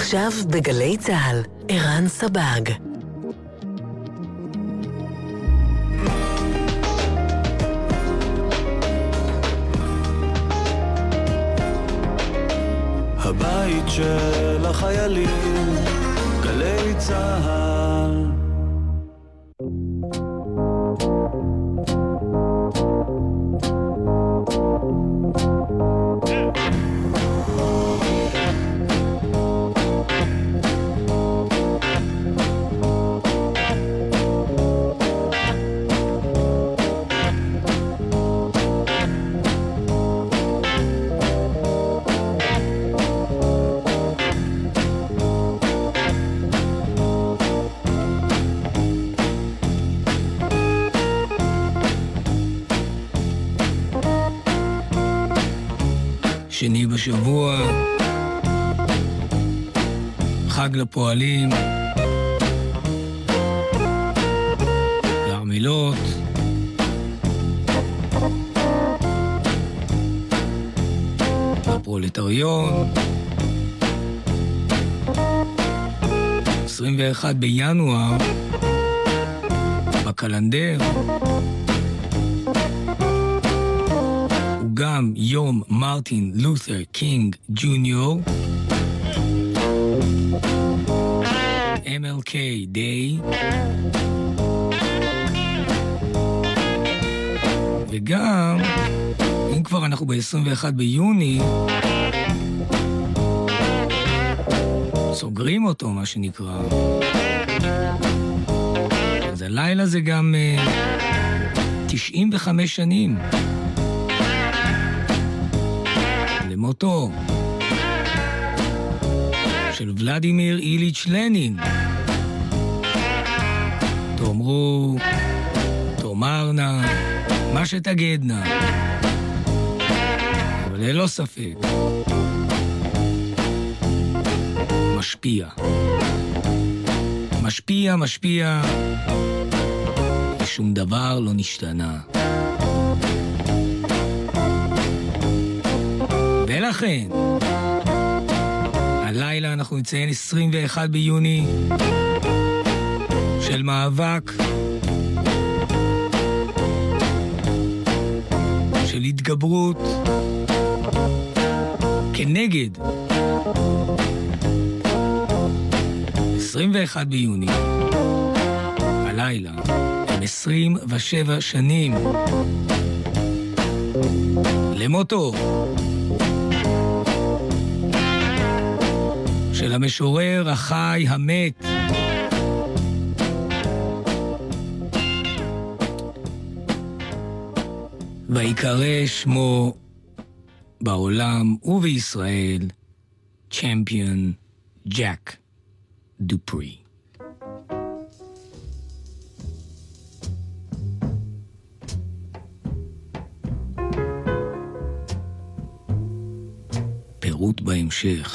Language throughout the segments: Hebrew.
עכשיו בגלי צהל, ערן סבג. הבית של החיילים, גלי צהל. שני בשבוע, חג לפועלים, לעמילות, לפרולטריון, 21 בינואר, בקלנדר, גם יום מרטין לותר קינג ג'וניור, MLK Day, וגם, אם כבר אנחנו ב-21 ביוני, סוגרים אותו, מה שנקרא. אז הלילה זה גם 95 שנים. למותו של ולדימיר איליץ' לנין. תאמרו, תאמרנה, מה שתגדנה. אבל ללא ספק, משפיע. משפיע, משפיע, ושום דבר לא נשתנה. ולכן, הלילה אנחנו נציין 21 ביוני של מאבק, של התגברות כנגד 21 ביוני, הלילה, הם 27 שנים למותו של המשורר החי המת ויקרא שמו בעולם ובישראל צ'מפיון ג'ק דופרי. פירוט בהמשך.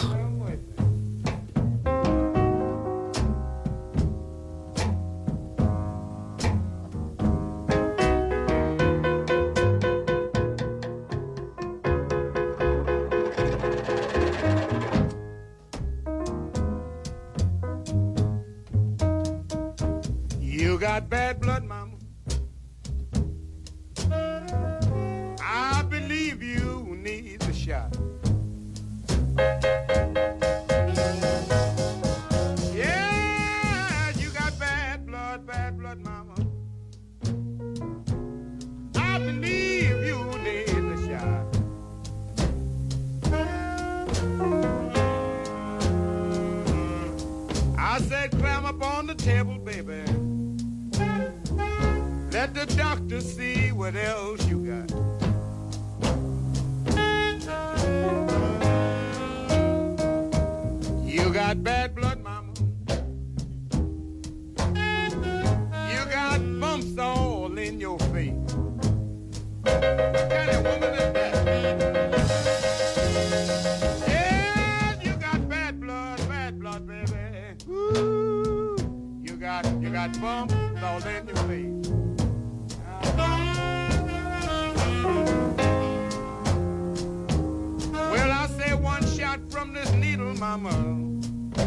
From this needle, mama,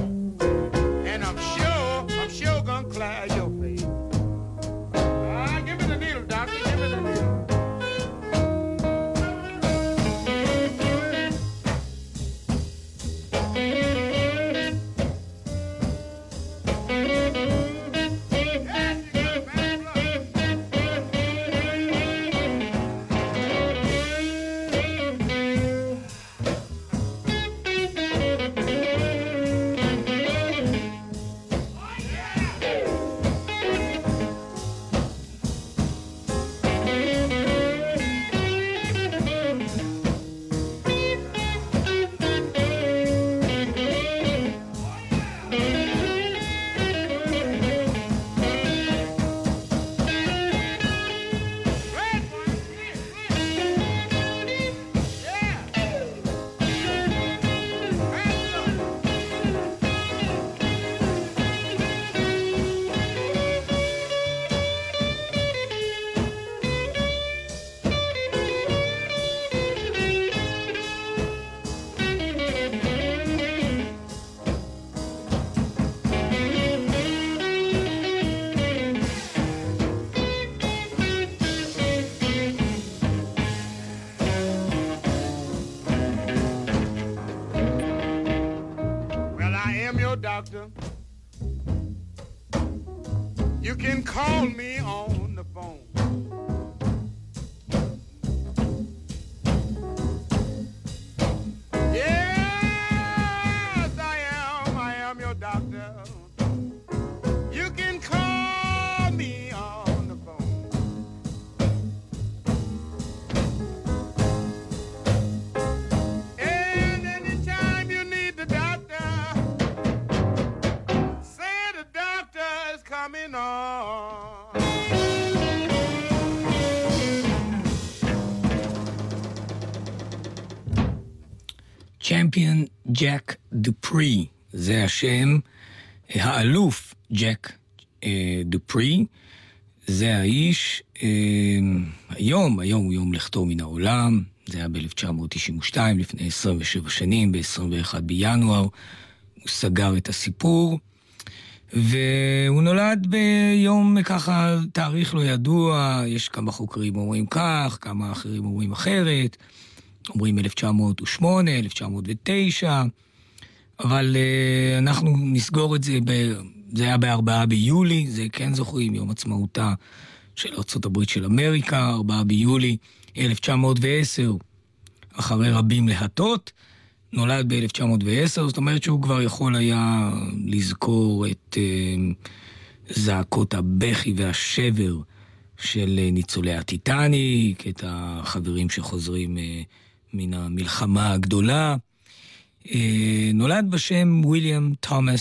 doctor. You can call me on the phone. Yes, I am your doctor. You can call me on the phone. And anytime you need the doctor, say the doctor is coming on. צ'מפיון ג'ק דופרי, זה השם. האלוף ג'ק דופרי, זה האיש. היום הוא יום לכתו מן העולם. זה היה ב-1992, לפני 27 שנים, ב-21 בינואר. הוא סגר את הסיפור, והוא נולד ביום ככה, תאריך לא ידוע. יש כמה חוקרים אומרים כך, כמה אחרים אומרים אחרת. אומרים 1908, 1909, אבל אנחנו נסגור את זה, זה היה ב4 ביולי, זה כן זוכרים, יום עצמאותה של ארצות הברית של אמריקה, 4 ביולי 1910, אחרי רבים להטות, נולד ב-1910, זאת אומרת שהוא כבר יכול היה לזכור את זעקות הבכי והשבר של ניצולי הטיטניק, את החברים שחוזרים מן המלחמה הגדולה. נולד בשם וויליאם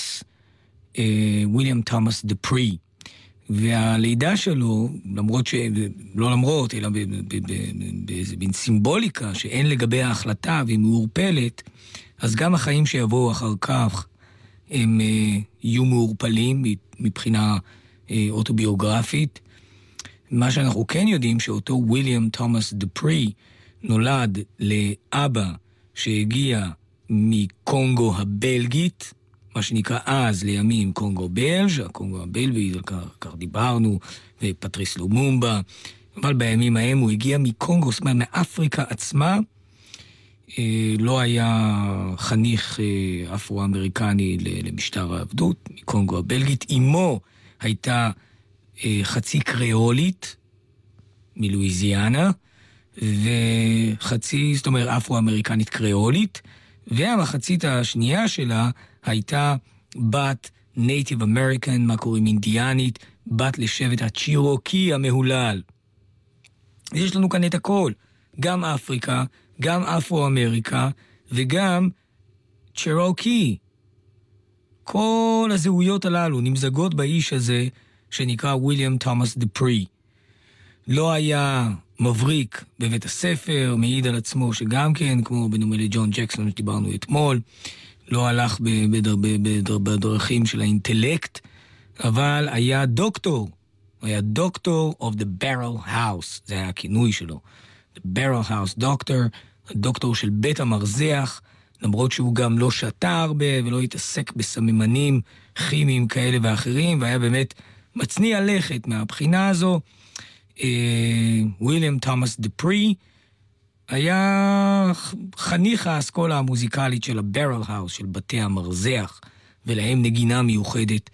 תומאס דופרי, והלידה שלו, לא למרות, אלא בין סימבוליקה שאין לגבי ההחלטה והיא מעורפלת, אז גם החיים שיבואו אחר כך הם יהיו מעורפלים מבחינה אוטוביוגרפית. מה שאנחנו כן יודעים שאותו וויליאם תומאס דופרי נולד לאבא שהגיע מקונגו הבלגית, מה שנקרא אז לימים קונגו בלז', הקונגו הבלגית, על כך דיברנו, ופטריס לומומבה, אבל בימים ההם הוא הגיע מקונגו, זאת אומרת מאפריקה עצמה, לא היה חניך אפרו-אמריקני למשטר העבדות, מקונגו הבלגית. אמו הייתה חצי קריאולית מלואיזיאנה, וחצי, זאת אומרת, אפרו-אמריקנית קריאולית, והמחצית השנייה שלה הייתה בת נייטיב אמריקן, מה קוראים אינדיאנית, בת לשבט הצ'ירוקי המהולל. יש לנו כאן את הכל, גם אפריקה, גם אפרו-אמריקה, וגם צ'ירוקי. כל הזהויות הללו נמזגות באיש הזה, שנקרא וויליאם תומאס דופרי. לא היה מבריק בבית הספר, מעיד על עצמו שגם כן, כמו בנומה לג'ון ג'קסון שדיברנו אתמול, לא הלך בדרכים של האינטלקט, אבל היה דוקטור, הוא היה דוקטור of the barrel house, זה היה הכינוי שלו, the barrel house doctor, הדוקטור של בית המרזח, למרות שהוא גם לא שתה הרבה ולא התעסק בסממנים כימיים כאלה ואחרים, והיה באמת מצניע לכת מהבחינה הזו. וויליאם תומאס דופרי היה חניך האסכולה המוזיקלית של הברל האוס, של בתי המרזח, ולהם נגינה מיוחדת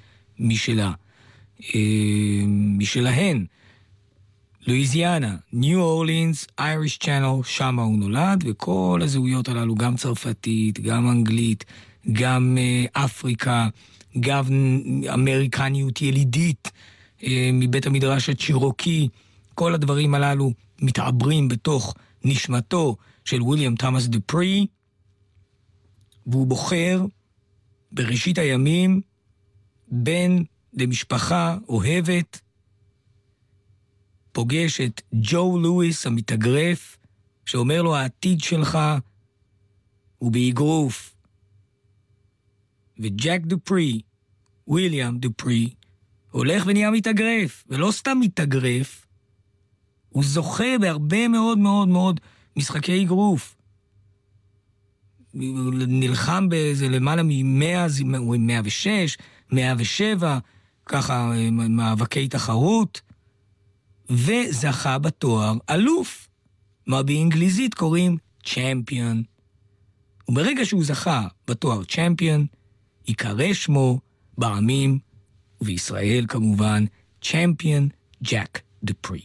משלהן. לואיזיאנה, ניו אורלינס, אייריש צ'אנל, שם הוא נולד, וכל הזהויות הללו, גם צרפתית, גם אנגלית, גם אפריקה, גם אמריקניות ילידית, מבית המדרש הצ'ירוקי, כל הדברים הללו מתעברים בתוך נשמתו של וויליאם תומאס דופרי, והוא בוחר בראשית הימים בן למשפחה אוהבת, פוגש את ג'ו לואיס המתאגרף, שאומר לו העתיד שלך הוא באגרוף. וג'ק דופרי, וויליאם דופרי, הולך ונהיה מתאגרף, ולא סתם מתאגרף, הוא זוכה בהרבה מאוד מאוד מאוד משחקי אגרוף. הוא נלחם באיזה למעלה מ-100, 106, 107, ככה מאבקי תחרות, וזכה בתואר אלוף, מה באנגליזית קוראים צ'מפיון. וברגע שהוא זכה בתואר צ'מפיון, יקרא שמו בעמים, ובישראל כמובן, צ'מפיון ג'ק דופרי.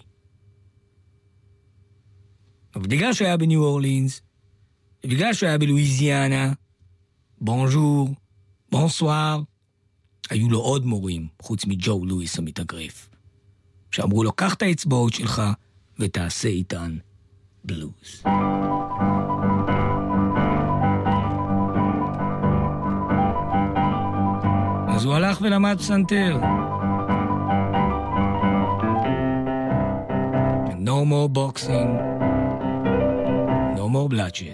אבל בגלל שהיה בניו אורלינס, ובגלל שהיה בלואיזיאנה, בונז'ור, בונסואר, היו לו עוד מורים, חוץ מג'ו לואיס המתאגרף, שאמרו לו, קח את האצבעות שלך ותעשה איתן בלוז. אז הוא הלך ולמד פסנתר. No more boxing, no more bloodshed.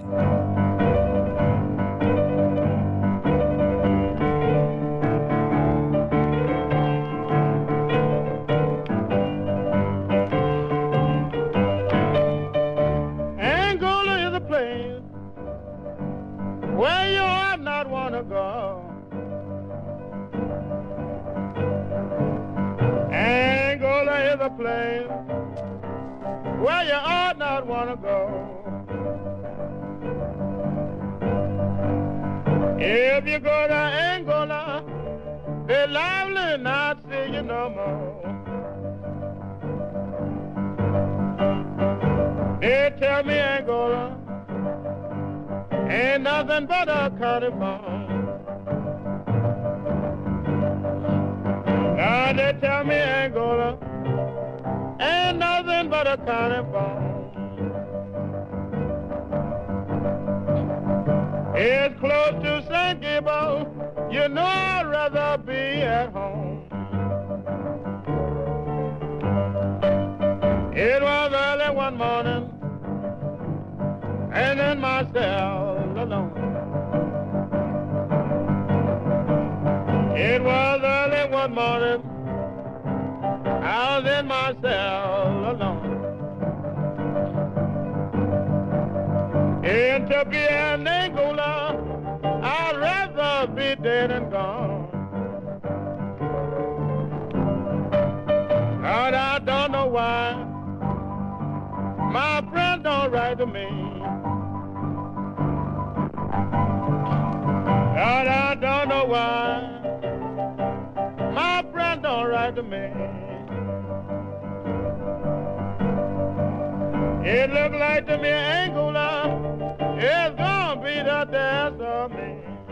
Angola is a place where you ought not want to go. Angola is a place where you ought not want to go. If you go to Angola, they're liable not see you no more. They tell me Angola ain't nothing but a carnival. Now they tell me Angola ain't nothing but a carnival. It's close to St. Gable, you know I'd rather be at home. It was early one morning, and in my cell alone. It was early one morning, I was in my cell alone. And to be an Angola, I'd rather be dead and gone. God, I don't know why my friend don't write to me. God, I don't know why my friend don't write to me. It look like to me Angola is gonna be the death of me.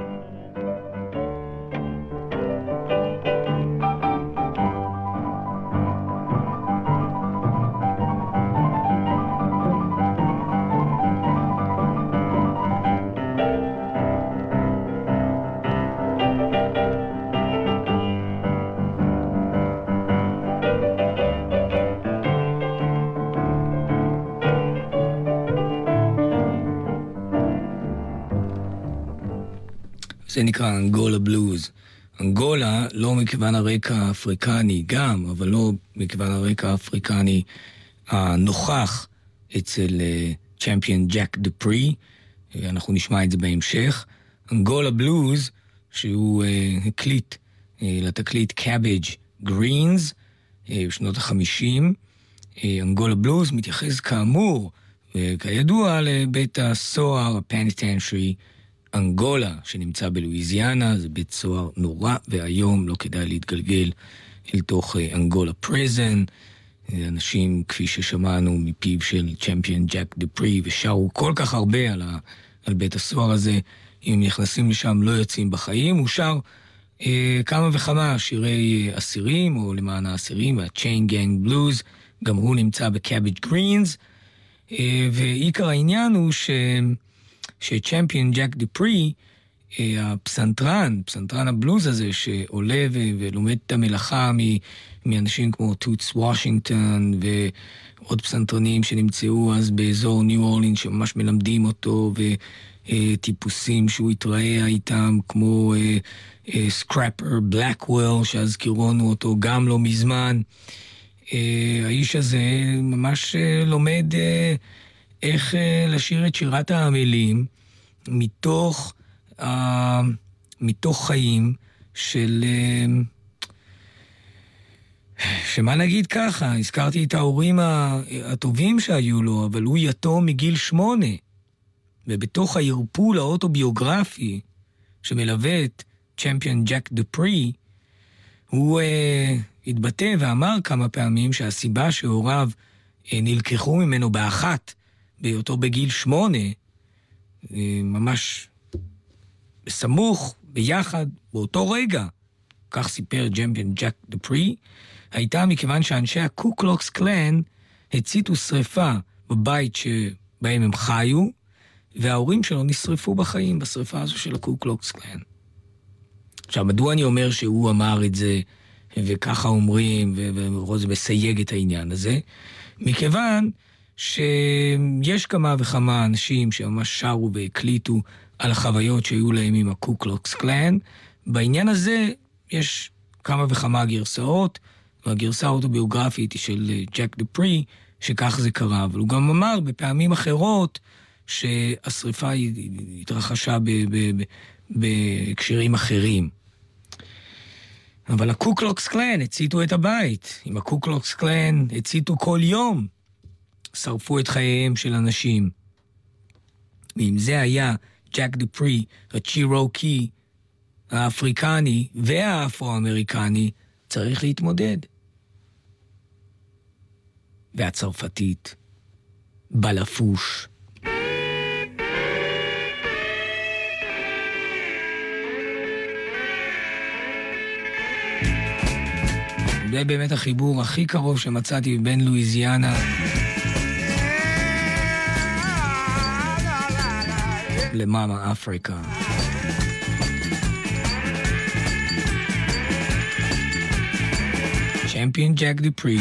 זה נקרא אנגולה בלוז. אנגולה לא מכיוון הרקע האפריקני גם, אבל לא מכיוון הרקע האפריקני הנוכח אצל צ'מפיון ג'ק דופרי, אנחנו נשמע את זה בהמשך. אנגולה בלוז, שהוא הקליט לתקליט קאבג' גרינס בשנות ה-50. אנגולה בלוז מתייחס כאמור, כידוע, לבית הסוהר הפניטנשרי אנגולה, שנמצא בלואיזיאנה. זה בית סוהר נורא, והיום לא כדאי להתגלגל אל תוך אנגולה פריזן. אנשים, כפי ששמענו מפיו של צ'מפיון ג'ק דופרי, ושרו כל כך הרבה על בית הסוהר הזה, אם נכנסים לשם לא יוצאים בחיים. הוא שר כמה וכמה שירי אסירים, או למען האסירים, ה-Chain Gang Blues, גם הוא נמצא בקאבג' גרינס, ועיקר העניין הוא שצ'מפיון ג'ק דופרי, הפסנתרן הבלוז הזה, שעולה ולומד את המלאכה מאנשים כמו טוטס וושינגטון, ועוד פסנתרנים שנמצאו אז באזור ניו אורלינס, שממש מלמדים אותו, וטיפוסים שהוא התראה איתם, כמו סקראפר בלקוול, שהזכירונו אותו גם לא מזמן. האיש הזה ממש לומד איך לשיר את שירת העמלים מתוך חיים של, שמה נגיד ככה, הזכרתי את ההורים הטובים שהיו לו, אבל הוא יתום מגיל 8, ובתוך הערפול האוטוביוגרפי שמלווה את צ'מפיון ג'ק דופרי, הוא התבטא ואמר כמה פעמים שהסיבה שהוריו נלקחו ממנו באחת, בהיותו בגיל 8, ממש בסמוך, ביחד, באותו רגע, כך סיפר צ'מפיון ג'ק דופרי, הייתה מכיוון שאנשי הקו קלוקס קלן הציתו שריפה בבית שבהם הם חיו, וההורים שלו נשרפו בחיים בשריפה הזו של הקו קלוקס קלן. עכשיו, מדוע אני אומר שהוא אמר את זה, וככה אומרים, וזה מסייג את העניין הזה? מכיוון שיש כמה וכמה אנשים שממש שרו והקליטו על החוויות שהיו להם עם הקו קלוקס קלן. בעניין הזה יש כמה וכמה גרסאות, והגרסה האוטוביוגרפית היא של ג'ק דופרי, שכך זה קרה. אבל הוא גם אמר בפעמים אחרות שהשריפה התרחשה בהקשרים אחרים. אבל הקו קלוקס קלן הציתו את הבית. עם הקו קלוקס קלן הציתו כל יום. שרפו את חייהם של אנשים. ואם זה היה ג'ק דופרי, הצ'ירוקי, האפריקני והאפרו-אמריקני, צריך להתמודד. והצרפתית, בלפוש. זה באמת החיבור הכי קרוב שמצאתי בין לואיזיאנה למאמה אפריקה. צ'מפיון ג'ק דופרי.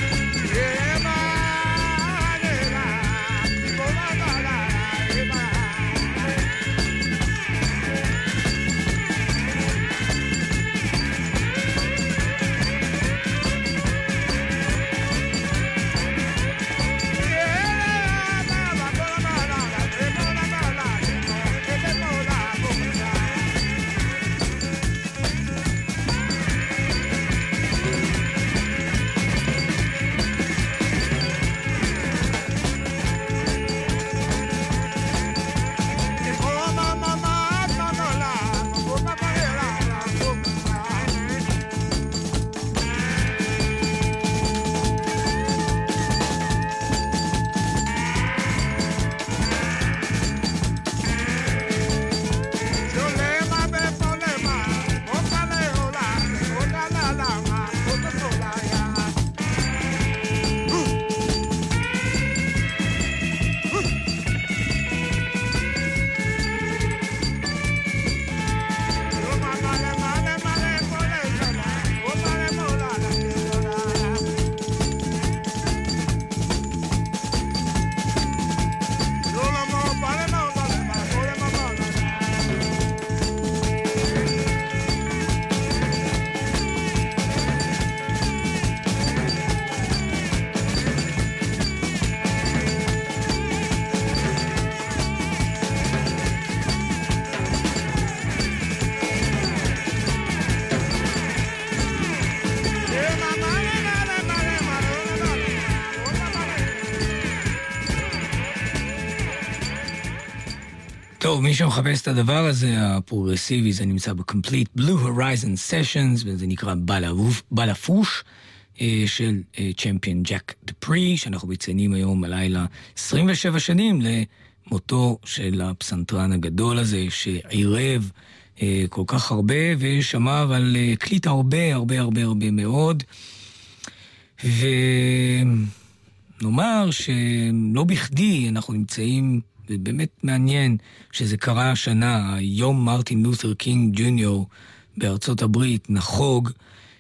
טוב, מי שמחפש את הדבר הזה, הפרוגרסיבי, זה נמצא ב-Complete Blue Horizon Sessions, וזה נקרא בלפוש, של צ'מפיון ג'ק דופרי, שאנחנו מציינים היום הלילה 27 שנים למותו של הפסנתרן הגדול הזה, שעירב כל כך הרבה, ושמע אבל קליט הרבה מאוד. ונאמר שלא בכדי אנחנו נמצאים, ובאמת מעניין שזה קרה השנה, יום מרטין לותר קינג ג'וניור בארצות הברית נחוג,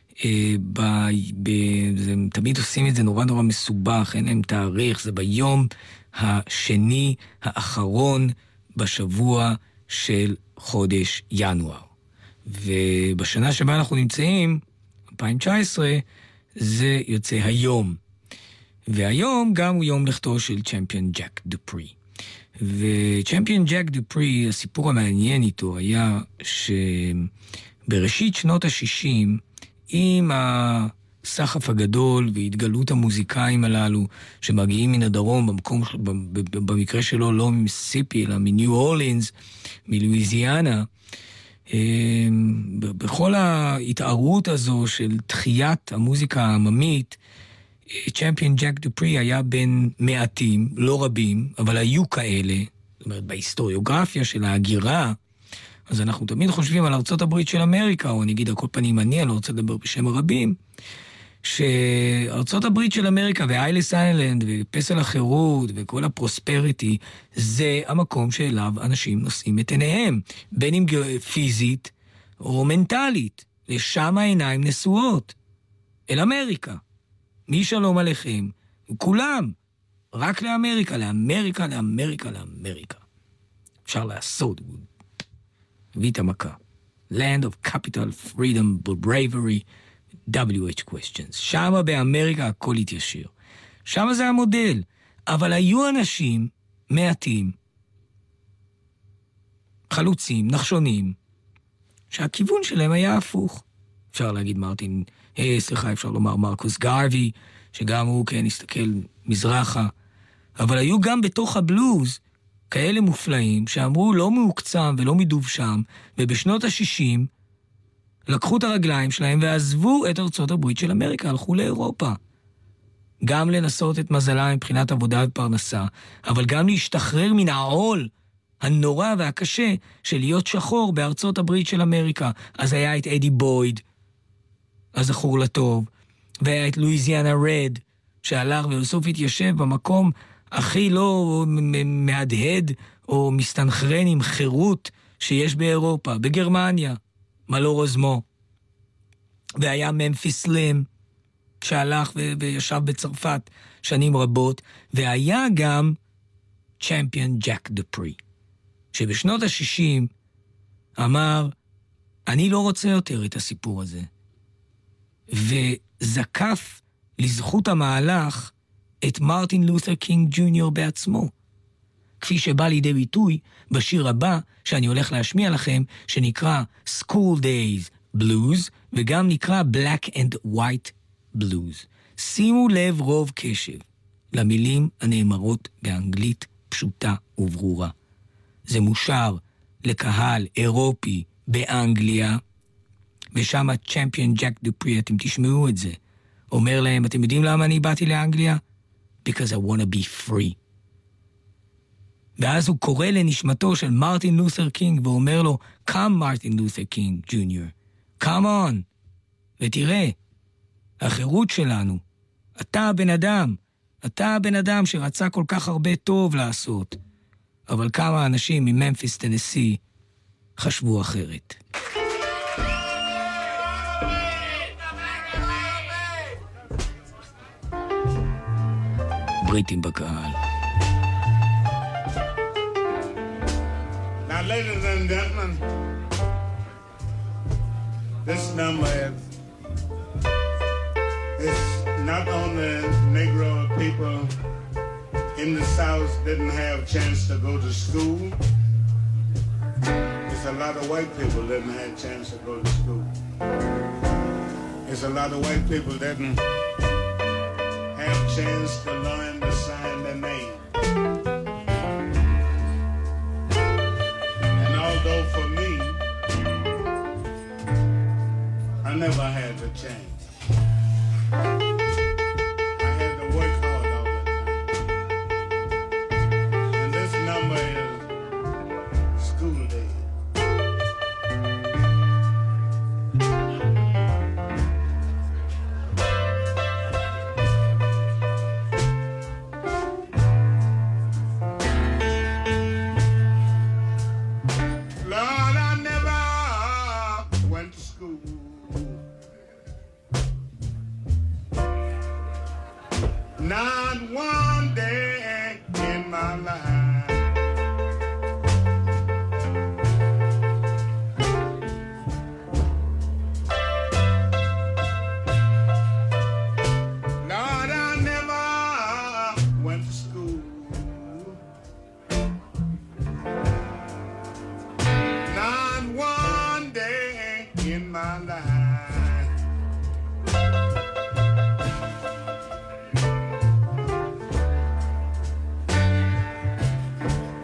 תמיד עושים את זה נורא מסובך, אין להם תאריך, זה ביום השני האחרון בשבוע של חודש ינואר. ובשנה שבה אנחנו נמצאים, 2019, זה יוצא היום. והיום גם הוא יום לכתו של צ'מפיון ג'ק דופרי. וצ'מפיון ג'ק דופרי, הסיפור המעניין איתו היה שבראשית שנות ה-60, עם הסחף הגדול והתגלות המוזיקאים הללו שמגיעים מן הדרום, במקרה שלו לא ממיסיסיפי אלא מניו אורלינס, מלואיזיאנה, בכל ההתערות הזו של דחיית המוזיקה העממית, צ'מפיון ג'ק דופרי היה בין מעטים, לא רבים, אבל היו כאלה, זאת אומרת, בהיסטוריוגרפיה של ההגירה, אז אנחנו תמיד חושבים על ארצות הברית של אמריקה, או נגיד על כל פנים אני לא רוצה לדבר בשם הרבים, שארצות הברית של אמריקה ואיילס איילנד ופסל החירות וכל הפרוספריטי, זה המקום שאליו אנשים נושאים את עיניהם, בין אם פיזית או מנטלית, לשם העיניים נשואות, אל אמריקה. מי שלום עליכם, כולם, רק לאמריקה, לאמריקה, לאמריקה, לאמריקה. אפשר לעשות, הביא את המכה. Land of capital, freedom, bravery, WH questions. שמה באמריקה הכל התיישיר. שמה זה המודל. אבל היו אנשים מעטים, חלוצים, נחשונים, שהכיוון שלהם היה הפוך. אפשר להגיד אפשר לומר מרקוס גארווי, שגם הוא כן הסתכל מזרחה. אבל היו גם בתוך הבלוז כאלה מופלאים שאמרו לא מעוקצם ולא מדוב שם, ובשנות ה-60 לקחו את הרגליים שלהם ועזבו את ארצות הברית של אמריקה, הלכו לאירופה. גם לנסות את מזלה מבחינת עבודה ופרנסה, אבל גם להשתחרר מן העול הנורא והקשה של להיות שחור בארצות הברית של אמריקה. אז היה את אדי בויד, הזכור לטוב, והיה את לואיזיאנה רד, שהלך ובסוף התיישב במקום הכי לא מהדהד או מסתנחרן עם חירות שיש באירופה, בגרמניה, מלור אוזמו. והיה ממפיס סלים, שהלך וישב בצרפת שנים רבות, והיה גם צ'מפיון ג'ק דופרי, שבשנות ה-60 אמר, אני לא רוצה יותר את הסיפור הזה. וזקף לזכות המהלך את מרטין לותר קינג ג'וניור בעצמו, כפי שבא לידי ביטוי בשיר הבא שאני הולך להשמיע לכם, שנקרא School Days Blues, וגם נקרא Black and White Blues. שימו לב רוב קשב למילים הנאמרות באנגלית פשוטה וברורה. זה מושר לקהל אירופי באנגליה, ושם צ'מפיון ג'ק דופרי, אתם תשמעו את זה, אומר להם, אתם יודעים למה אני באתי לאנגליה? Because I want to be free. ואז הוא קורא לנשמתו של מרטין לותר קינג ואומר לו, Come מרטין לותר קינג ג'וניור, come on, ותראה, החירות שלנו, אתה הבן אדם שרצה כל כך הרבה טוב לעשות, אבל כמה אנשים מממפיס טנסי חשבו אחרת. בריטים בקהל. Now, ladies and gentlemen, this number is not only Negro people in the South didn't have a chance to go to school. It's a lot of white people didn't have a chance to go to school. It's a lot of white people didn't have a chance to learn to sign their name. And although for me, I never had the chance. I had to work hard all the time. And this number is School Day. Lord, I never went to school. Not one day in my life. Lord, I never went to school. Not one day in my life.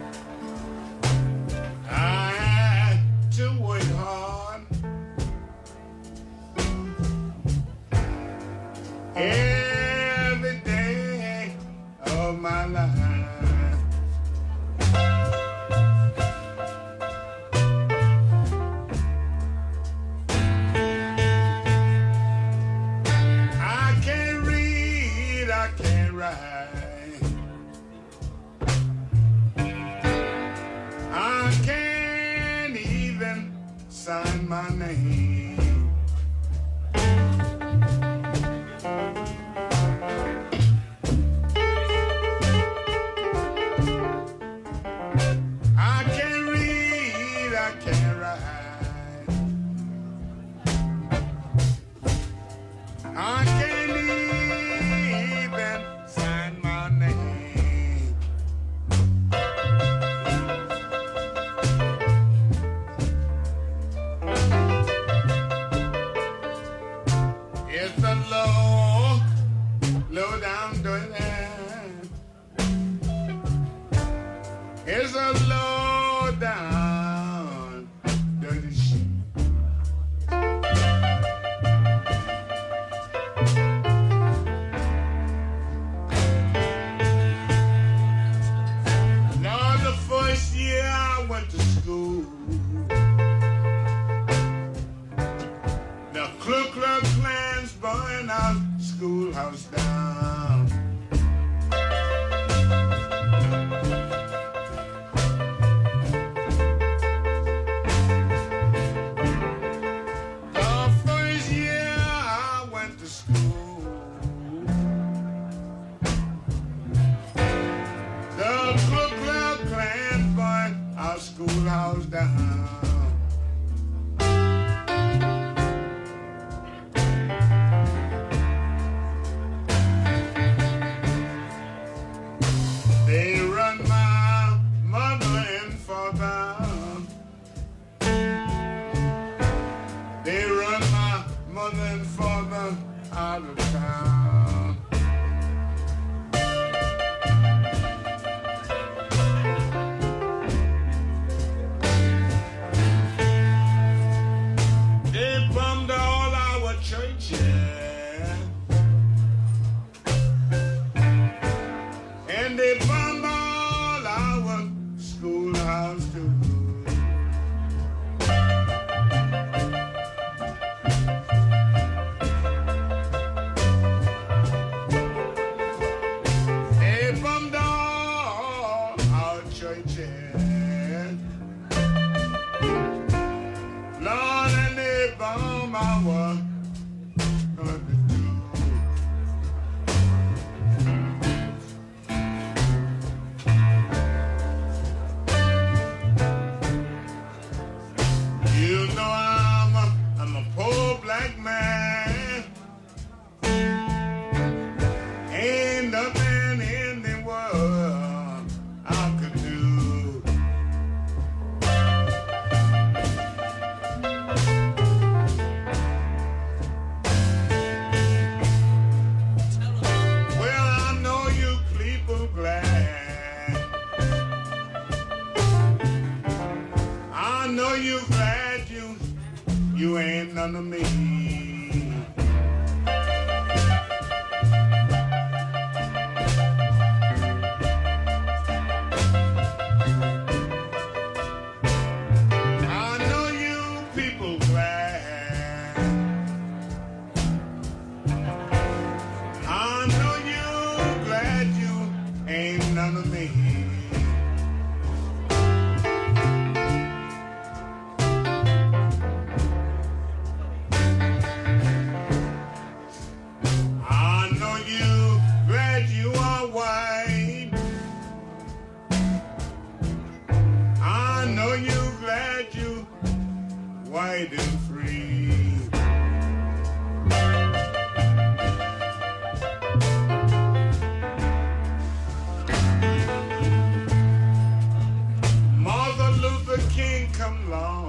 I had to work hard name. I can't read, I can't write. I can't even sign my name. It's a low down dirty. It's a low down dirty shit. Now the first year I went to school, the Ku Klux Klan's burned our schoolhouse down. The first year I went to school, the Ku Klux Klan burned our schoolhouse down. They run my mother and father. They run my mother and father out of town. They bombed all our churches, and they bombed all our schoolhouse too. They bombed all our churches, Lord, and they bombed our country too. You know I'm a poor black man. Ain't nothing in the world I could do. Well, I know you people glad. I know you glad you ain't none of me. I know you people glad. I know you glad you ain't none of me. I know you glad you are white. I know you glad you white and free. Martin Luther King come along,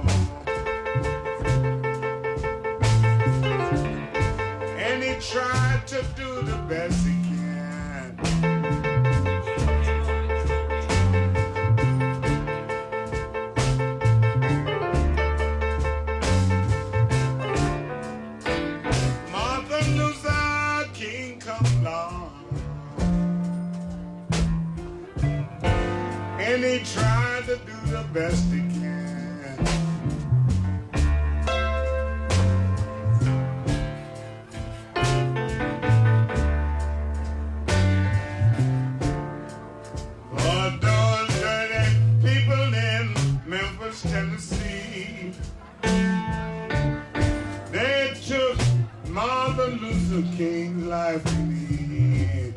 and he tried to do the best he can. Martin Luther King come along, and he tried to do the best he can. Tennessee, Martin Luther King's life lead.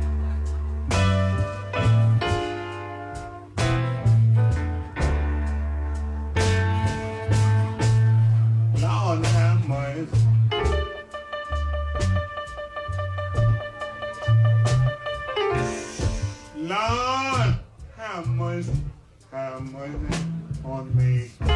Lord have mercy. Lord have mercy on me.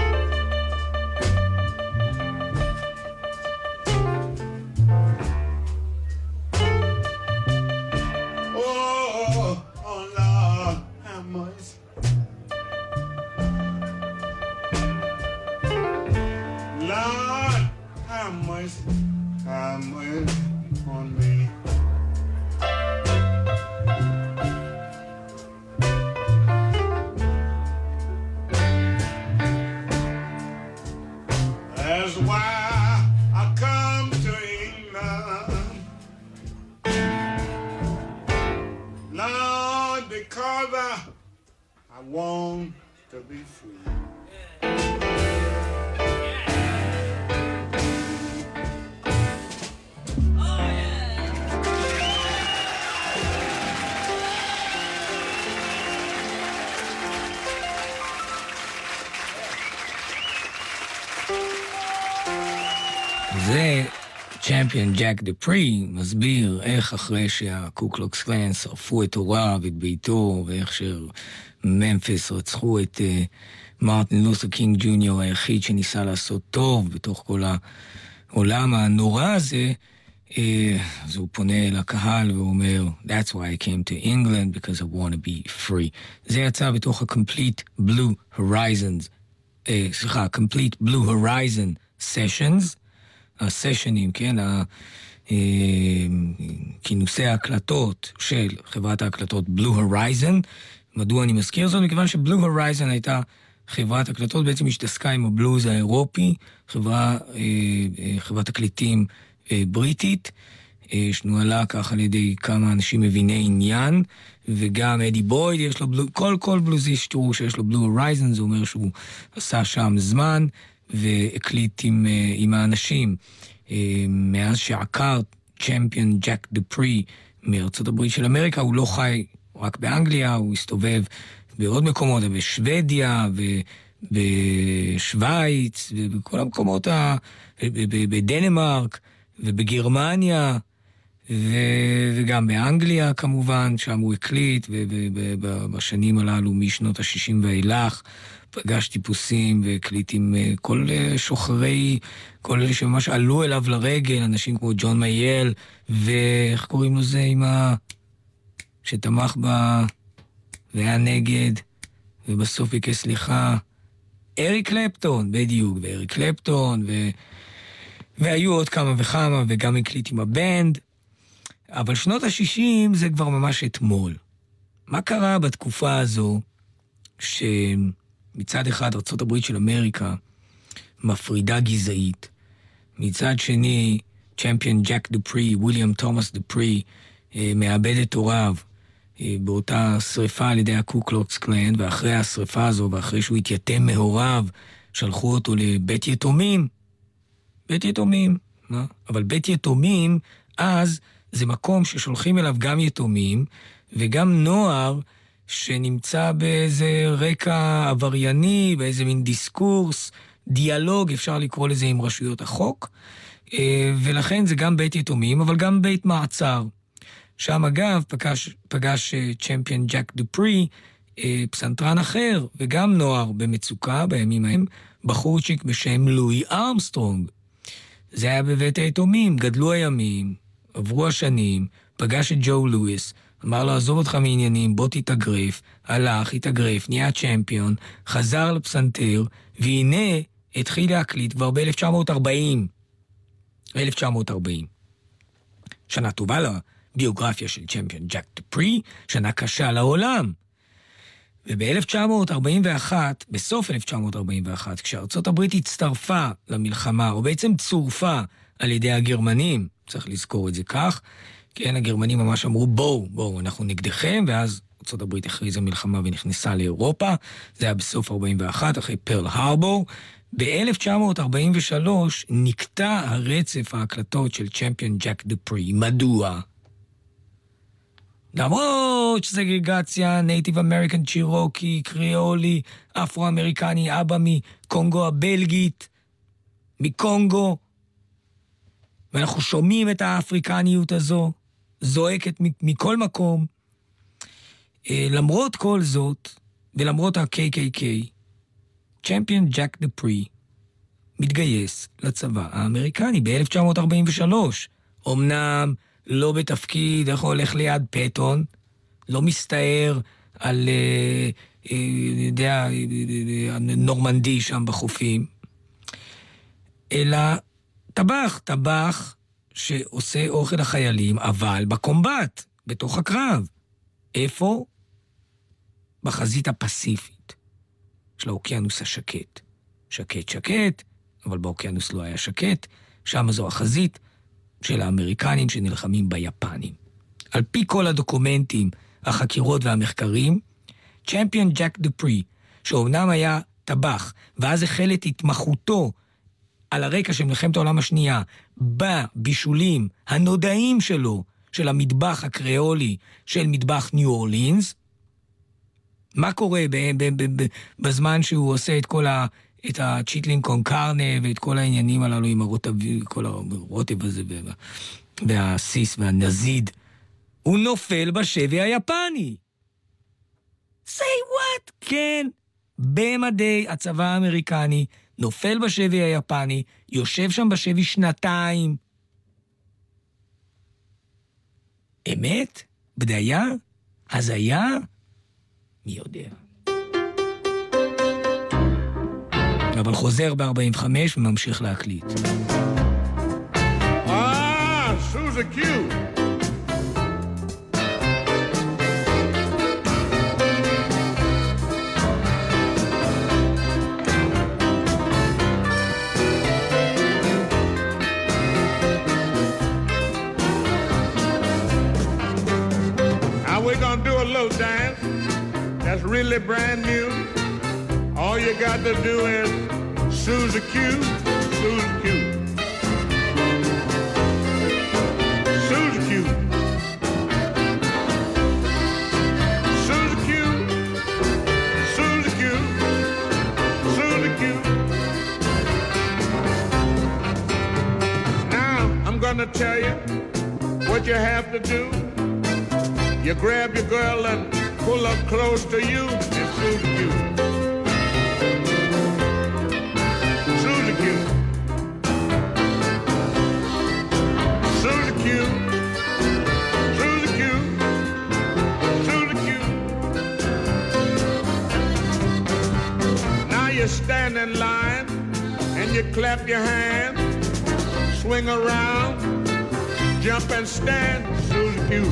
זה צ'מפיון ג'ק דופרי מסביר איך אחרי שהקוקלוקס קלאן שרפו את הוריו, את ביתו, ואיך שממפיס רצחו את מרטין לותר קינג ג'וניור, היחיד שניסה לעשות טוב בתוך כל העולם הנורא הזה, אז הוא פונה לקהל ואומר, That's why I came to England, because I want to be free. זה יצא בתוך ה-Complete Blue Horizons, Complete Blue Horizon Sessions, הסשנים, כן, כינוסי ההקלטות של חברת ההקלטות Blue Horizon. מדוע אני מזכיר זאת? מכיוון ש-Blue Horizon הייתה חברת הקלטות, בעצם השתעסקה עם הבלוז האירופי, חברת הקליטים בריטית, שנוהלה כך על ידי כמה אנשים מביני עניין, וגם אדי בויד, יש לו כל בלוזיסט שתראו שיש לו Blue Horizon, זה אומר שהוא עשה שם זמן, והקליט עם האנשים. מאז שעקר צ'מפיון ג'ק דופרי מארצות הברית של אמריקה, הוא לא חי רק באנגליה, הוא הסתובב בעוד מקומות, בשוודיה, בשוויץ, ובכל המקומות, בדנמרק, ובגרמניה, וגם באנגליה כמובן, שם הוא הקליט, ובשנים הללו משנות ה-60 ואילך, פגש טיפוסים והקליט עם כל שוחרי, כל אלה שממש עלו אליו לרגל, אנשים כמו ג'ון מייל, ואיך קוראים לו זה עם שתמך בה, והיה נגד, ובסוף ביקש סליחה, אריק קלפטון, בדיוק, ואריק קלפטון, והיו עוד כמה וכמה, וגם הקליט עם הבנד, אבל שנות ה-60 זה כבר ממש אתמול. מה קרה בתקופה הזו, מצד אחד ארצות הברית של אמריקה מפרידה גזעית, מצד שני צ'מפיון ג'ק דופרי, וויליאם תומאס דופרי, מאבד את הוריו באותה שריפה על ידי הקוקלוקס קלאן, ואחרי השריפה הזו ואחרי שהוא התייתם מהוריו שלחו אותו לבית יתומים. בית יתומים, אבל בית יתומים אז זה מקום ששולחים אליו גם יתומים וגם נוער שנמצא באיזה רקע עברייני, באיזה מין דיסקורס, דיאלוג, אפשר לקרוא לזה עם רשויות החוק, ולכן זה גם בית יתומים, אבל גם בית מעצר. שם אגב פגש צ'מפיון ג'ק דופרי, פסנתרן אחר, וגם נוער במצוקה בימים ההם, בחורצ'יק בשם לואי ארמסטרונג. זה היה בבית היתומים, גדלו הימים, עברו השנים, פגש את ג'ו לואיס, אמר לו, עזוב אותך מעניינים, בוא תתאגרף, הלך, התאגרף, נהיה צ'מפיון, חזר לפסנתר, והנה התחיל להקליט כבר ב-1940. 1940. שנה טובה לביוגרפיה של צ'מפיון ג'ק דופרי, שנה קשה לעולם. וב-1941, בסוף 1941, כשארצות הברית הצטרפה למלחמה, או בעצם צורפה על ידי הגרמנים, צריך לזכור את זה כך, כן, הגרמנים ממש אמרו, בואו, אנחנו נגדכם, ואז ארצות הברית הכריזה מלחמה ונכנסה לאירופה, זה היה בסוף 41, אחרי פרל הרבור, ב-1943 נקטע הרצף ההקלטות של צ'מפיון ג'ק דופרי. מדוע? למרות שסגרגציה, נייטיב אמריקן, צ'ירוקי, קריאולי, אפרו-אמריקני, אבא מקונגו הבלגית, מקונגו, ואנחנו שומעים את האפריקניות הזו, זועקת מכל מקום. למרות כל זאת, ולמרות ה-KKK, צ'מפיון ג'ק דופרי מתגייס לצבא האמריקני ב-1943. אמנם לא בתפקיד, איך הולך ליד פטון, לא מסתער על נורמנדי שם בחופים, אלא טבח שעושה אוכל לחיילים, אבל בקומבט, בתוך הקרב. איפה? בחזית הפסיפית של האוקיינוס השקט. שקט, אבל באוקיינוס לא היה שקט. שם זו החזית של האמריקנים שנלחמים ביפנים. על פי כל הדוקומנטים, החקירות והמחקרים, צ'מפיון ג'ק דופרי, שאומנם היה טבח, ואז החל את התמחותו על הרקע של מלחמת העולם השנייה, בבישולים הנודעים שלו, של המטבח הקריאולי, של מטבח ניו אורלינס. מה קורה בזמן שהוא עושה את הצ'יטלינג קון קרנה, ואת כל העניינים הללו עם כל הרוטב הזה, והסיס והנזיד? הוא נופל בשבי היפני. say what? כן, במדי הצבא האמריקני, נופל בשבי היפני, יושב שם בשבי 2 אמת? בדיה? הזיה? מי יודע. אבל חוזר ב-45 וממשיך להקליט. Susie Q. We're gonna do a little dance that's really brand new. All you got to do is Susie Q, Susie Q, Susie Q, Susie Q, Susie Q, Susie Q. Now I'm gonna tell you what you have to do. You grab your girl and pull her close to you and Susie Q. Susie Q. Susie Q. Susie Q. Susie Q. Now you stand in line and you clap your hands, swing around, jump and stand, Susie Q.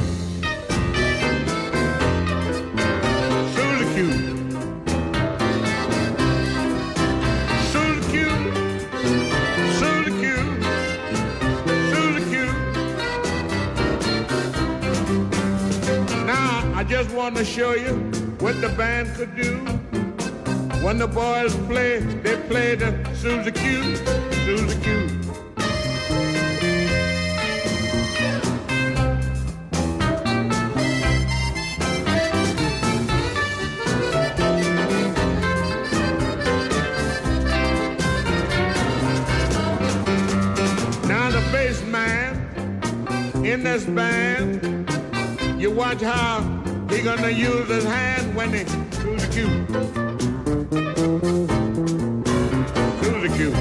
I just want to show you what the band could do. When the boys play, they play the Susie Q, Susie Q. Now the bass man in this band, you watch how he gonna use his hand when he Susie Q. Susie Q.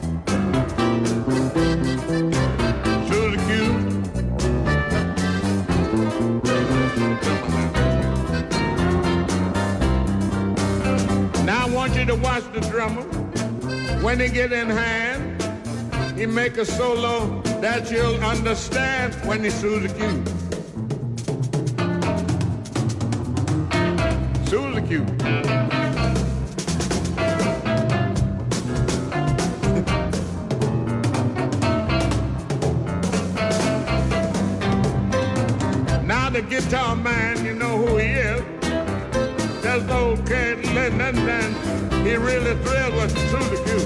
Susie Q. Now I want you to watch the drummer. When he get in hand, he make a solo that you'll understand when he Susie Q. Susie Q. Now the guitar man, you know who he is. Just old can't let nothing down. He really thrilled with Susie Q.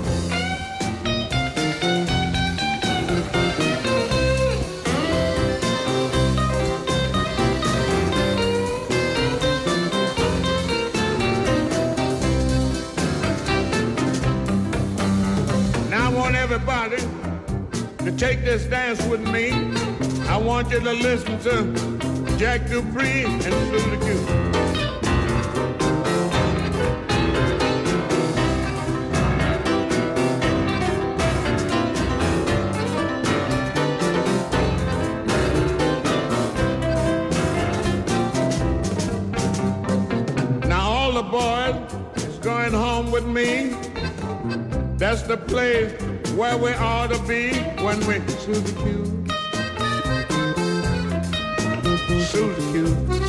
Now I want everybody to take this dance with me. I want you to listen to Jack Dupree and Susie Q. Now all the boys is going home with me. That's the place where we ought to be when we Susie Q. Susie Q.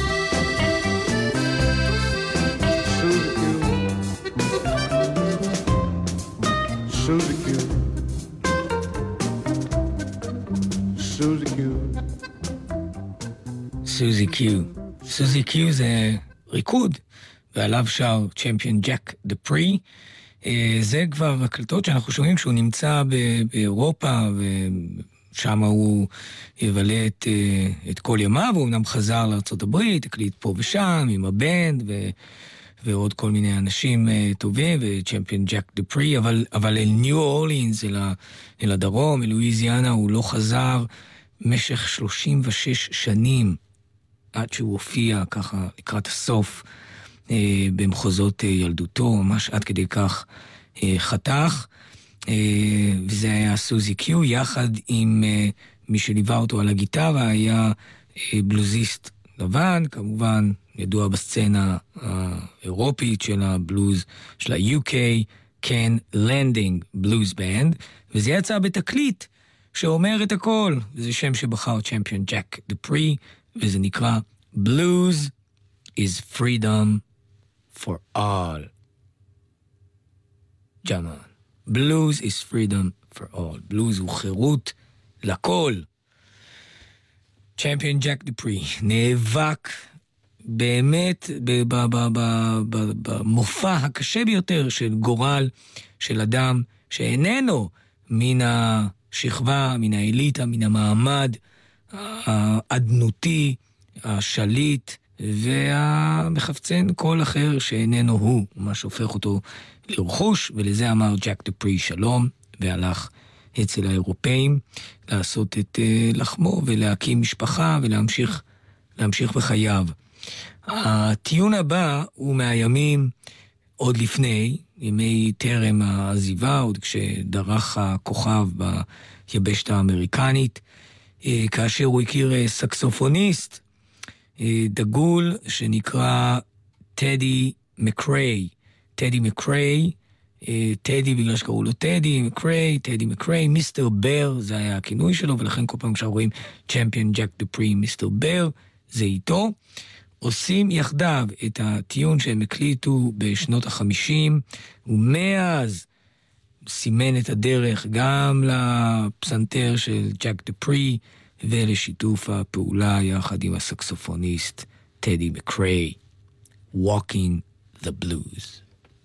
Susie Q. Susie Q. Susie Q. סוזי קיו. סוזי קיו זה ריקוד, ועליו שר צ'מפיון ג'ק דפרי. זה כבר הקלטות שאנחנו שומעים שהוא נמצא באירופה, ושם הוא יבלה את כל ימיו, הוא אמנם חזר לארצות הברית, הקליט פה ושם עם הבנד, ועוד כל מיני אנשים טובים, וצ'מפיון ג'ק דפרי, אבל אל ניו אורלינס, אל הדרום, אל לואיזיאנה, הוא לא חזר במשך 36 שנים, עד שהוא הופיע ככה לקראת הסוף, במחוזות ילדותו, ממש עד כדי כך חתך, וזה היה סוזי קיו, יחד עם מי שליווה אותו על הגיטרה, היה בלוזיסט לבן, כמובן ידוע בסצנה האירופית של הבלוז, של ה-UK, קן לנדינג בלוז בנד, וזה יצא בתקליט שאומר את הכל, וזה שם שבחר צ'מפיון ג'ק דפרי, וזה נקרא Blues is Freedom for all. ג'אמן. Blues is freedom for all. Blues הוא חירות לכל. צ'מפיון ג'ק דפרי נאבק באמת במופע הקשה ביותר של גורל של אדם שאיננו מן השכבה, מן האליטה, מן המעמד האדנותי, השליט, והמחפצן כל אחר שאיננו הוא, מה שהופך אותו לרכוש, ולזה אמר ג'ק דפרי שלום, והלך אצל האירופאים לעשות את לחמו ולהקים משפחה ולהמשיך בחייו. הטיון הבא הוא מהימים עוד לפני, ימי טרם העזיבה, עוד כשדרך הכוכב ביבשת האמריקנית, כאשר הוא הכיר סקסופוניסט דגול שנקרא טדי מקריי. טדי מקריי, טדי בגלל שקראו לו טדי מקריי, מיסטר בר, זה היה הכינוי שלו, ולכן כל פעם כשרואים צ'מפיון ג'ק דפרי, מיסטר בר, זה איתו. עושים יחדיו את הטיון שהם הקליטו בשנות ה-50, ומאז סימן את הדרך גם לפסנתר של ג'ק דפרי, ולשיתוף הפעולה יחד עם הסקסופוניסט טדי מקריי, Walking the Blues.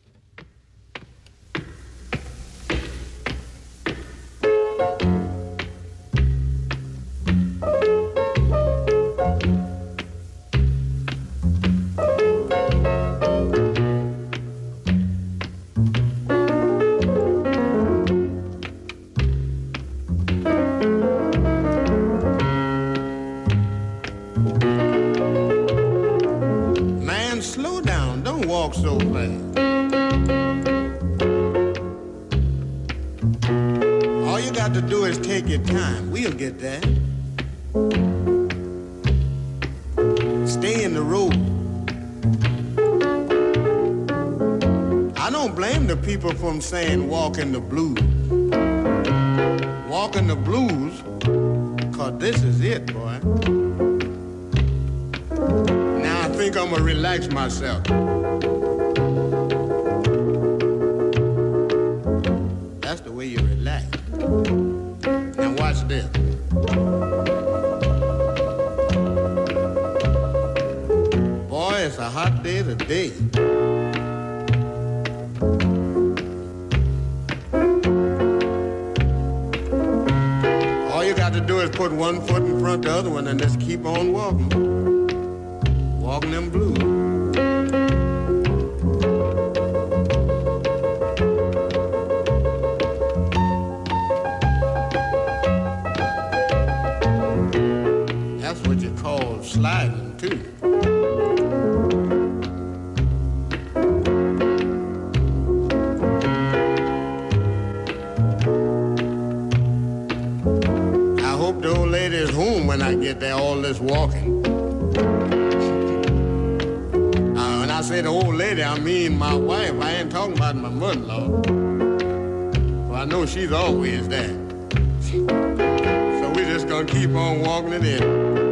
So fast. All you got to do is take your time. We'll get there. Stay in the road. I don't blame the people from saying walk in the blues. Walk in the blues, 'cause this is it, boy. Now I think I'm gonna relax myself. That's the way you relax. Now watch this. Boy, it's a hot day. day to day. All you got to do is put one foot in front of the other one and just keep on walking. Walking them blues. That's what you call sliding, too. I hope the old lady is home when I get there, all this walking. When I say the old lady, I mean my wife. I ain't talking about my mother-in-law. Well, I know she's always there. So we just gonna keep on walking it in.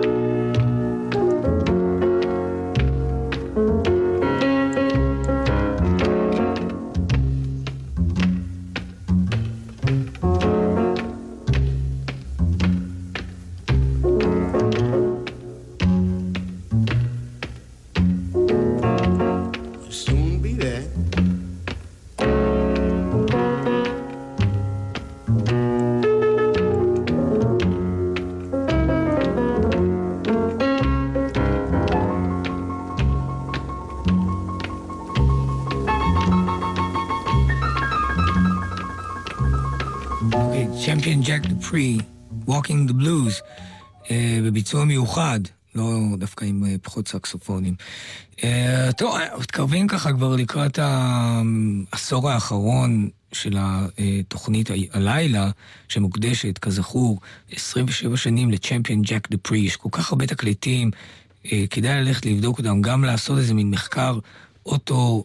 צ'מפיון ג'ק דופרי, Walking the Blues, בביצוע מיוחד, לא דווקא עם פחות סקסופונים. טוב, מתקרבים ככה כבר לקראת העשור האחרון של התוכנית הלילה, שמוקדשת, כזכור, 27 שנים לצ'מפיון ג'ק דופרי. יש כל כך הרבה תקליטים, כדאי ללכת לבדוק אותם, גם לעשות איזה מין מחקר אוטו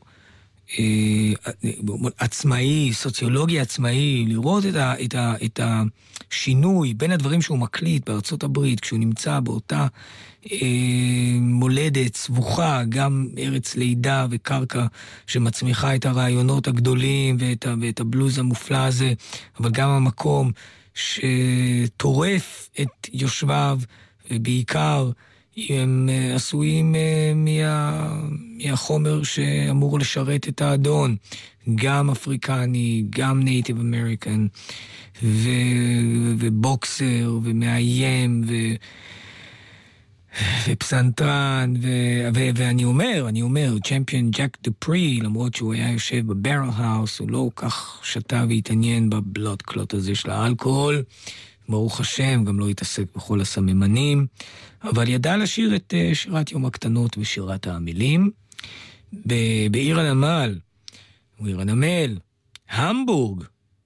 עצמאי, סוציולוגיה עצמאי, לראות את השינוי בין הדברים שהוא מקליט בארצות הברית, כשהוא נמצא באותה מולדת סבוכה, גם ארץ לידה וקרקע שמצמיחה את הרעיונות הגדולים ואת הבלוז המופלא הזה, אבל גם המקום שטורף את יושביו, ובעיקר הם עשויים מהחומר שאמור לשרת את האדון, גם אפריקני, גם נייטיב אמריקן, ובוקסר, ומאיים, ופסנתרן, ואני אומר, צ'מפיון ג'ק דופרי, למרות שהוא היה יושב בברל האוס, הוא לא כך שתה והתעניין בבלוד קלוט הזה של האלכוהול, ברוך השם, גם לא התעסק בכל הסממנים, אבל ידע לשיר את שירת יום הקטנות ושירת המילים. בעיר הנמל, או עיר הנמל, המבורג.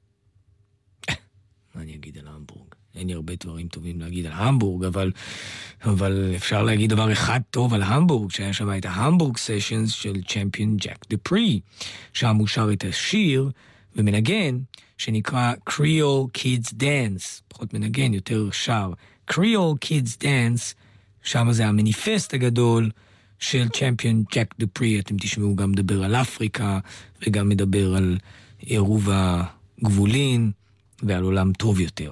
מה אני אגיד על המבורג? אין לי הרבה דברים טובים להגיד על המבורג, אבל אפשר להגיד דבר אחד טוב על המבורג, שהיה שם את ההמבורג סשנס של צ'מפיון ג'ק דופרי, שם הוא שר את השיר ומנגן, שנקרא Creole Kids Dance, פחות מנגן, יותר שר. Creole Kids Dance, שם זה המניפסט הגדול של צ'מפיון ג'ק דופרי. אתם תשמעו גם מדבר על אפריקה, וגם מדבר על עירוב הגבולין, ועל עולם טוב יותר.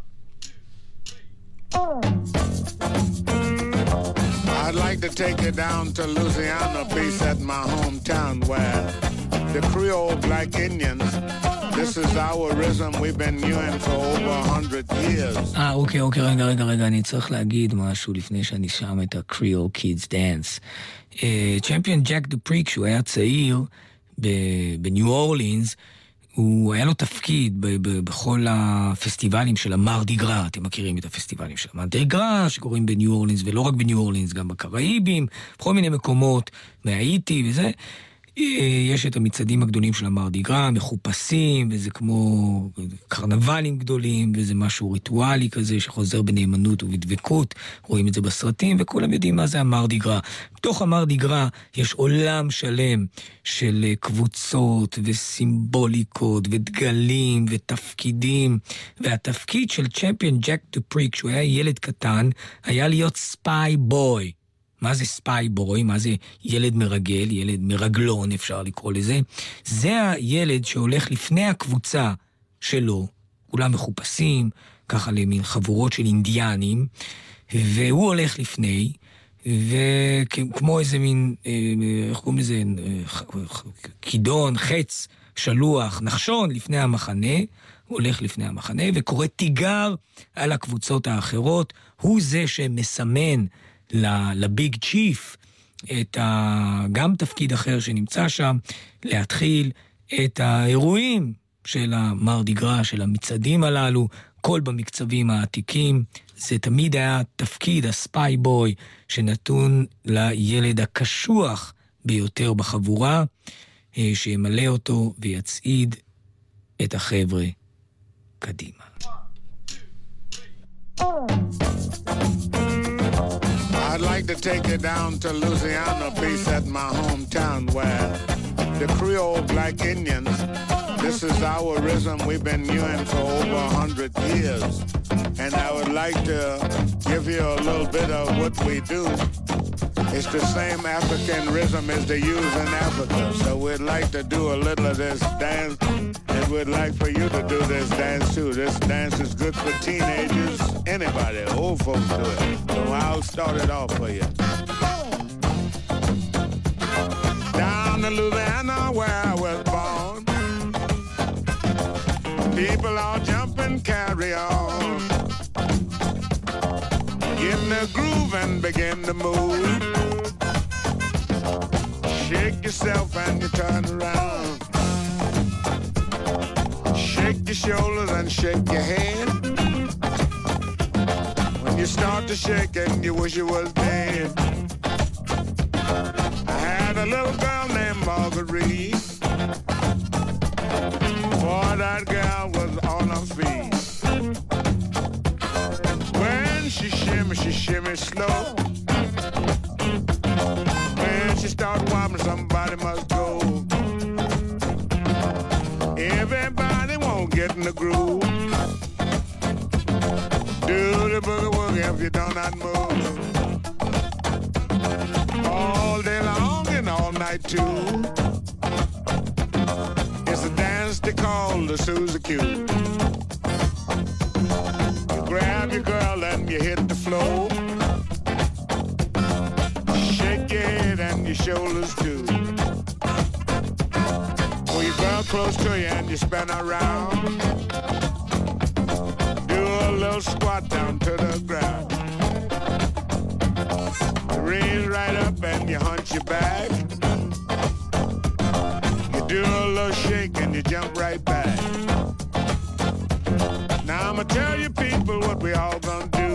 I'd like to take you down to Louisiana, base at my hometown, where the Creole Black Indians, this is our rhythm we've been using for over 100 years. אוקיי, רגע, אני צריך להגיד משהו לפני שאני שם את ה-Creole Kids Dance. צ'מפיון ג'ק דופרי, כשהוא היה צעיר בניו אורלינס, הוא היה לו תפקיד בכל הפסטיבלים של המרדיגרה. אתם מכירים את הפסטיבלים של המרדיגרה שקוראים בניו אורלינס, ולא רק בניו אורלינס, גם בקראיבים, בכל מיני מקומות, מהאיטי וזה. יש את המצעדים הגדולים של המרדיגרה, מחופשים, וזה כמו קרנבלים גדולים, וזה משהו ריטואלי כזה שחוזר בנאמנות ובדבקות, רואים את זה בסרטים, וכולם יודעים מה זה המרדיגרה. בתוך המרדיגרה יש עולם שלם של קבוצות וסימבוליקות ודגלים ותפקידים, והתפקיד של צ'מפיון ג'ק דופרי, כשהוא היה ילד קטן, היה להיות ספיי בוי. מה זה ספיי בוי? מה זה ילד מרגל? ילד מרגלון אפשר לקרוא לזה. זה הילד שהולך לפני הקבוצה שלו, כולם מחופשים, ככה למין חבורות של אינדיאנים, והוא הולך לפני, וכמו איזה מין, איך קוראים לזה, כידון, חץ, שלוח, נחשון לפני המחנה, הוא הולך לפני המחנה וקורא תיגר על הקבוצות האחרות, הוא זה שמסמן לביג צ'יף את גם תפקיד אחר שנמצא שם, להתחיל את האירועים של המרדיגרה, של המצעדים הללו, כל במקצבים העתיקים. זה תמיד היה תפקיד הספיי בוי שנתון לילד הקשוח ביותר בחבורה, שימלא אותו ויצעיד את החבר'ה קדימה. I'd like to take you down to Louisiana, base at my hometown, where the Creole Black Indians, this is our rhythm we've been using for over 100 years. And I would like to give you a little bit of what we do. It's the same African rhythm as they use in Africa. So we'd like to do a little of this dance, and we'd like for you to do this dance too. This dance is good for teenagers, anybody, old folks do it. So I'll start it off for you. Down in Louisiana where I was born, people all jump and carry on. Get in the groove and begin to move. Shake yourself and you turn around. Shake your shoulders and shake your head. When you start to shake and you wish you was dead. I had a little girl named Marguerite. Boy, that girl was on her feet. When she shimmy slow. When she start wobbling, somebody must go. Everybody won't get in the groove. Do the boogie woogie if you do not move. All day long and all night too. It's a dance they call the Suzy Q. You grab your girl and you hit the floor. Shake your head and your shoulders too. Pull your girl close to you and you spin around. Do a little squat down to the ground. You raise right up and you hunch your back. You do a little shake and you jump right back. Now I'ma tell you people what we all gonna do.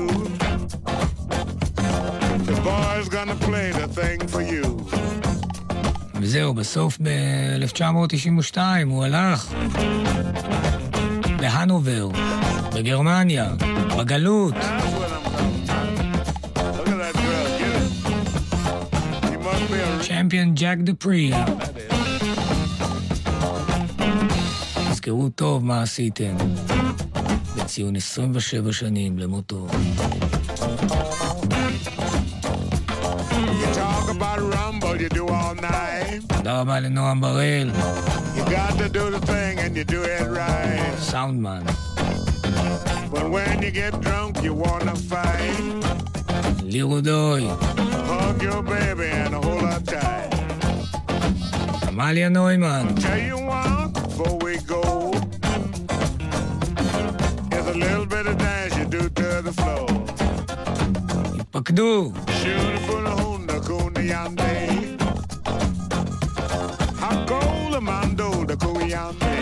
The boys gonna play the thing for you. וזהו, בסוף ב-1992 הוא הלך להנובר, בגרמניה, בגלות. צ'מפיון ג'ק דופרי. תזכרו טוב מה עשיתם בציון 27 שנים למותו. You do all night. תודה רבה לנועם בראל. You got to do the thing and you do it right. סאונדמן. But when you get drunk you wanna fight. לירודוי. Hug your baby and hold her tight. עמליה נוימן. Tell you what, before we go, there's a little bit of dance you do to the floor. התפקדו. Shoot for the Honda Kuniande. Hakola Mando the Kuyande.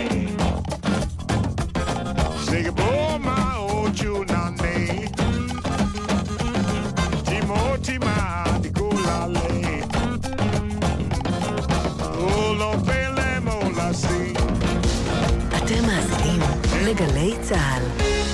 Say goodbye my old Chunande. Timoti ma di Kulale. Olo pele mola si. אתם מאזינים לגלי צהל.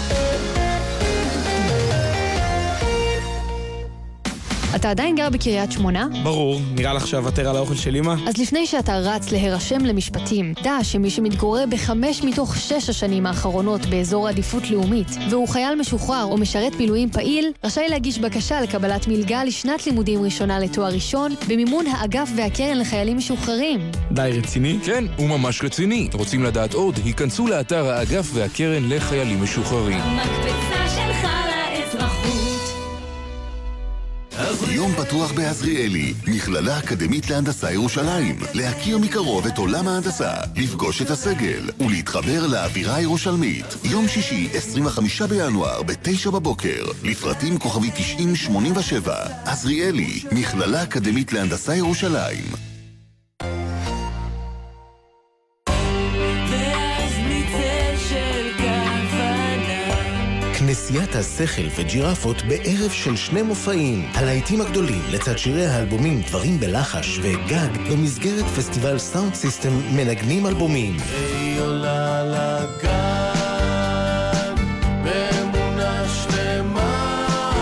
אתה עדיין גר בקריית שמונה? ברור, נראה לך שהוותר על האוכל של אמא? אז לפני שאתה רץ להירשם למשפטים, דע שמי שמתגורר ב5 מתוך 6 השנים האחרונות באזור עדיפות לאומית, והוא חייל משוחרר או משרת מילואים פעיל, רשאי להגיש בקשה לקבלת מלגה לשנת לימודים ראשונה לתואר ראשון, במימון האגף והקרן לחיילים משוחררים. די רציני? כן, הוא ממש רציני. רוצים לדעת עוד? היכנסו לאתר האגף והקרן לחיילים משוחררים. המקפצה שלך לאזרחות. יום פתוח בעזריאלי, מכללה אקדמית להנדסה ירושלים. להכיר מקרוב את עולם ההנדסה, לפגוש את הסגל ולהתחבר לאווירה הירושלמית. יום שישי, 25 בינואר, ב-9 בבוקר. לפרטים כוכבי 9087. עזריאלי, מכללה אקדמית להנדסה ירושלים. כנסיית השכל וג'ירפות בערב של 2 מופעים. הלהיטים הגדולים לצד שירי האלבומים דברים בלחש וגג במסגרת פסטיבל סאונד סיסטם מנגנים אלבומים. היא עולה לגג באמונה שלמה.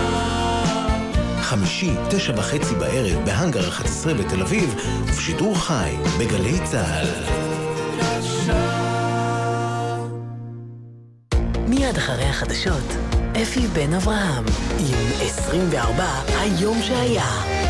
חמישי, 9:30 בערב בהנגר 11 בתל אביב ובשידור חי בגלי צהל. מיד אחרי החדשות, אפי בן אברהם עם 24 היום שהיה.